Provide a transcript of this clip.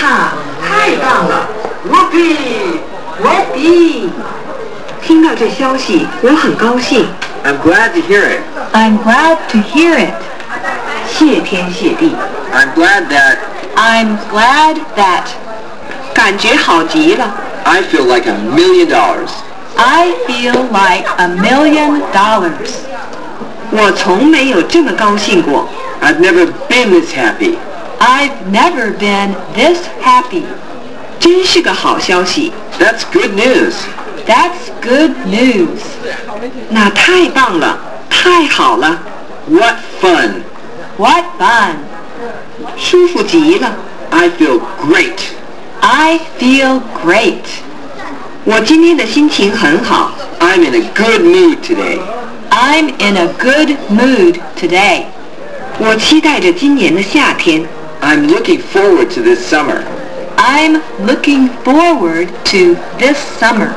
哈，太棒了 Whoopee! ！Whoopee！ 听到这消息，我很高兴。 I'm glad to hear it. I'm glad to hear it. 谢天谢地， I'm glad that I'm glad that. 感觉好极了。 I feel like $1 million. I feel like $1 million. 我从没有这么高兴过。 I've never been this happy. I've never been this happy. 真是个好消息。 That's good news. That's good news. 那太棒了，太好了， What fun. What fun. 舒服极了。 I feel great. I feel great. 我今天的心情很好。 I'm in a good mood today. I'm in a good mood today. 我期待着今年的夏天。 I'm looking forward to this summer. I'm looking forward to this summer.